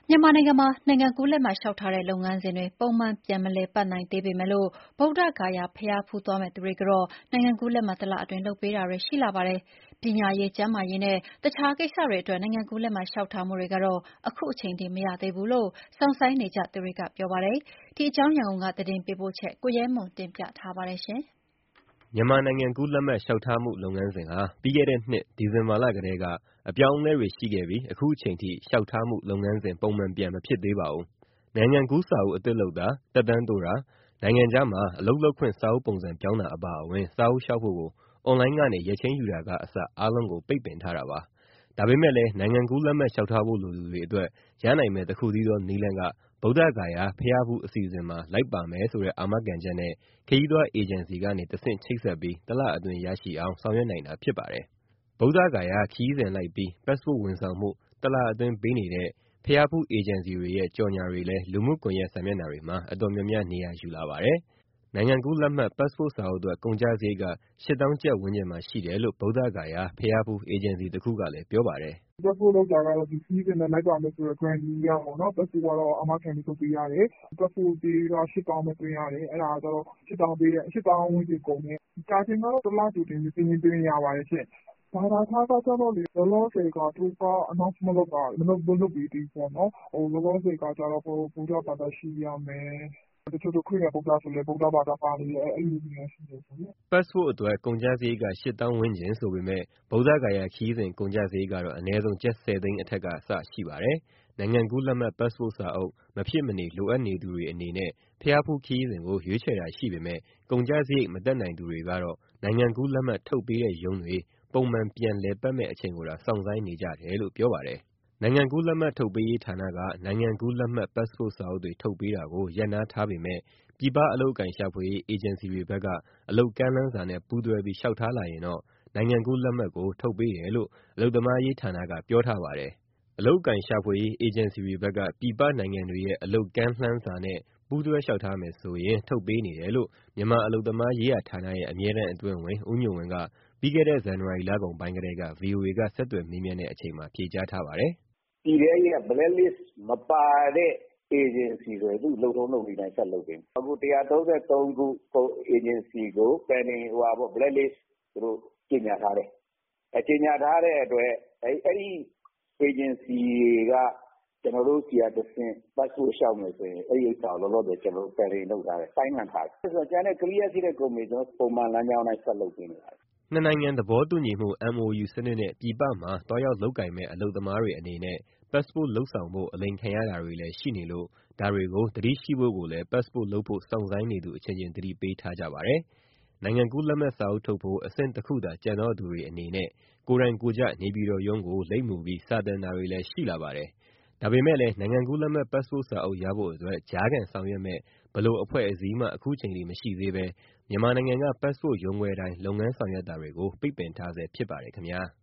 မြန်မာနိုင်ငံမှာနိုင်ငံကူးလက်မှတ်လျှောက်ထားတဲ့လုပ်ငန်းစဉ်တွေပုံမှန်ပြန်မလည်ပတ်နိုင်သေးပေမယ့်ဗုဒ္ဓဂါယာဘုရားဖူးသွားမယ့်သူတွေကိုတော့နိုင်ငံကူးလက်မှတ်တလအတွင်းလုပ်ပေးတာတွေရှိလာပါတယ်။ပညာရေး၊ကျန်းမာရေးနဲ့တခြားကိစ္စတွေအတွက်နိုင်ငံကူးလက်မှတ်လျှောက်ထားမှုတွေကတော့အခုချိန်ထိမရသေးဘူးလို့စောင့်ဆိုင်းနေကြသူတွေကပြောပါတယ်။ဒီအကြောင်းရန်ကုန်ကသတင်းပေးပို့ချက်ကိုရဲမွန်တင်ပြထားပါတယ်။မြန်မာနိုင်ငံကူးလက်မှတ်လျှောက်ထားမှုလုပ်ငန်းစဉ်ဟာပြီးခဲ့တဲ့နှစ်ဒီဇင်ဘာလကတည်းကအပြောင်းအလဲတွေရှိခဲ့ပြီးအခုချိန်ထိလျှောက်ထားမှုလုပ်ငန်းစဉ်ပုံမှန်ပြန်မဖြစ်သေးပါဘူး။နိုင်ငံကူးစာအုပ်အသစ်လုပ်တာ၊သက်တမ်းတိုးတာ၊နိုင်ငံခြားမှာအလုပ်လုပ်ခွင့်စာအုပ်ပုံစံပြောင်းတာအပါအဝင်စာအုပ်လျှောက်ဖို့ကိုအွန်လိုင်းကနေရက်ချိန်းယူတာကအစအားလုံးကိုပိတ်ပင်ထားတာပါ။ဒါပေမဲ့လည်းနိုင်ငံကူးလက်မှတ်လျှောက်ထားဖို့လိုသူတွေအတွက်ရနိုင်မယ့်တခုတည်းသောနည်းလမ်းကဗုဒ္ဓဂါယာဘုရားဖူးအစီအစဉ်မှာလိုက်ပါမယ်ဆိုတဲ့အာမခံချက်နဲ့ခရီးသွားအေဂျင်စီကနေတဆင့်ချိတ်ဆက်ပြီးတလအတွင်းရရှိအောင်ဆောင်ရွက်နိုင်တာဖြစ်ပါတယ်။ဗုဒ္ဓဂါယာခရီးစဉ်လိုက်ပြီးပတ်စ်ပို့ဝန်ဆောင်မှုတလအတွင်းပေးနေတဲ့ဘုရားဖူးအေဂျင်စီတွေရဲ့ကြော်ငြာတွေလည်းလူမှုကွန်ရက်စာမျက်နှာတွေမှာအတော်များများနေရာယူလာပါတယ်။နိုင်ငံကူးလက်မှတ်ပတ်စ်ပို့စာအုပ်အတွက်ကုန်ကျစရိတ်က၈ သောင်းကျပ်ဝန်းကျင်မှာရှိတယ်လို့ဗုဒ္ဓဂါယာဘုရားဖူးအေဂျင်စီတခုကလည်းပြောပါတယ်။ passport လုပ်တာကတော့ဒီခရီးစဉ်နဲ့လိုက်ပါမယ်ဆိုတဲ့ guarantee အရပေါ့နော် passport ကတော့အာမခံပြီးထုတ်ပေးရတယ်။ passport ကြေးက၈ သောင်းပဲသွင်းရတယ်။အဲဒါကတော့၈ သောင်းဝန်းကျင်ကုန်တယ်။ကြာချိန်ကတော့တလကြိုတင်စာရင်းသွင်းရပါတယ်ရှင့်။ဘာသာခြားကကျတော့လောလောဆယ်ကသူတို့က announce မလုပ်ပေးသေးဘူးပေါ့နော်။လောလောဆယ်ကကျတော့ဗုဒ္ဓဘာသာရှိရမယ်။တချို့ဆိုခရစ်ယာန်ဗုဒ္ဓဆိုလည်းဗုဒ္ဓဘာသာပါနေတယ်အဲလိုမျိုးရှိတယ်ပေါ့နော်။ပတ်စ်ပို့အတွက်ကုန်ကျစရိတ်က၈ သောင်းဝန်းကျင်ဆိုပေမဲ့ဗုဒ္ဓဂါယာခရီးစဉ်ကုန်ကျစရိတ်ကတော့အနည်းဆုံးကျပ်၁၀ သိန်းအထက်ကစရှိပါတယ်။နိုင်ငံကူးလက်မှတ်ပတ်စ်ပို့စာအုပ်မဖြစ်မနေလိုအပ်နေသူတွေအနေနဲ့ဘုရားဖူးခရီးစဉ်ကိုရွေးချယ်တာရှိပေမဲ့ကုန်ကျစရိတ်မတတ်နိုင်သူတွေကတော့နိုင်ငံကူးလက်မှတ်ထုတ်ပေးတဲ့ရုံးတွေပုံမှန်ပြန်လည်ပတ်မယ့်အချိန်ကိုသာစောင့်ဆိုင်းနေကြတယ်လို့ပြောပါတယ်။နိုင်ငံကူးလက်မှတ်ထုတ်ပေးရေးဌာနကနိုင်ငံကူးလက်မှတ်ပတ်စ်ပို့စာအုပ်တွေထုတ်ပေးတာကိုရပ်နားထားပေမဲ့ပြည်ပအလုပ်အကိုင်ရှာဖွေရေးအေဂျင်စီတွေဘက်ကအလုပ်ကမ်းလှမ်းစာနဲ့ပူးတွဲပြီးလျှောက်ထားလာရင်တော့နိုင်ငံကူးလက်မှတ်ကိုထုတ်ပေးတယ်လို့အလုပ်သမားရေးဌာနကပြောထားပါတယ်။အလုပ်အကိုင်ရှာဖွေရေးအေဂျင်စီတွေဘက်ကပြည်ပနိုင်ငံတွေရဲ့အလုပ်ကမ်းလှမ်းစာနဲ့ပူးတွဲလျှောက်ထားမယ်ဆိုရင်ထုတ်ပေးနေတယ်လို့မြန်မာအလုပ်သမားရေးရာဌာနရဲ့အမြဲတမ်းအတွင်းဝန်ဦးညွန့်ဝင်းကပြီးခဲ့တဲ့ဇန်နဝါရီလကုန်ပိုင်းကတည်းက VOA ကဆက်သွယ်မေးမြန်းတဲ့အချိန်မှာဖြေကြားထားပါတယ်။ပြည်ထဲရေးက black list မပါတဲ့အေဂျင်စီဆိုရင်သူ့လုပ်ထုံးလုပ်နည်းတိုင်းဆက်လုပ်ပေးမယ်။အခု133ခုအေဂျင်စီကို pending black list သူတို့ကြေညာထားတယ်။ကြေညာထားတဲ့အတွက်အဲဒီအေဂျင်စီတွေကကျွန်တော်တို့ဆီကတဆင့် passport လျှောက်မယ်ဆိုရင်အဲဒီဥစ္စာကိုလောလောဆယ်ကျွန်တော်တို့ pending လုပ်ထားတယ်။ဆိုင်းငံ့ထားတယ်။ကျန်တဲ့ clear ရှိတဲ့ကုမ္ပဏီကျွန်တော်ပုံမှန်လမ်းကြောင်းအတိုင်းဆက်လုပ်ပေးနေပါတယ်။နှစ်နိုင်ငံသဘောတူညီမှု MoU စနစ်နဲ့ပြည်ပမှာသွားရောက်လုပ်ကိုင်မယ့်အလုပ်သမားတွေအနေနဲ့ပတ်စ်ပို့လုပ်ဆောင်ဖို့အလိမ်ခံရတာတွေလည်းရှိနေလို့ဒါတွေကိုသတိရှိဖို့ကိုလည်းပတ်စ်ပို့လုပ်ဖို့စောင့်ဆိုင်းနေသူအချင်းချင်းသတိပေးထားကြပါတယ်။နိုင်ငံကူးလက်မှတ်စာအုပ်ထုတ်ဖို့အဆင့်တခုသာကျန်တော့သူတွေအနေနဲ့ကိုယ်တိုင်ကိုယ်ကျနေပြည်တော်ရုံးကိုလိပ်မူပြီးစာတင်တာတွေလည်းရှိလာပါတယ်။ဒါပေမဲ့လည်းနိုင်ငံကူးလက်မှတ်ပတ်စ်ပို့စာအုပ်ရဖို့အတွက်ကြားခံဆောင်ရွက်မယ့်ဘယ်လိုအဖွဲ့အစည်းမှအခုချိန်ထိမရှိသေးဘဲမြန်မာနိုင်ငံကပတ်စ်ပို့ရုံးခွဲတိုင်းလုပ်ငန်းဆောင်ရွက်တာတွေကိုပိတ်ပင်ထားဆဲဖြစ်ပါတယ်ခင်ဗျာ။